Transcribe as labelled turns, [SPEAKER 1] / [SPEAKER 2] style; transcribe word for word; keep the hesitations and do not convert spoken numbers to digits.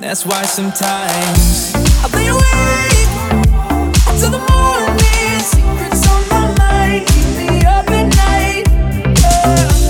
[SPEAKER 1] That's why sometimes I'll lay awake until the morning. Secrets on my mind keep me up at night. Yeah.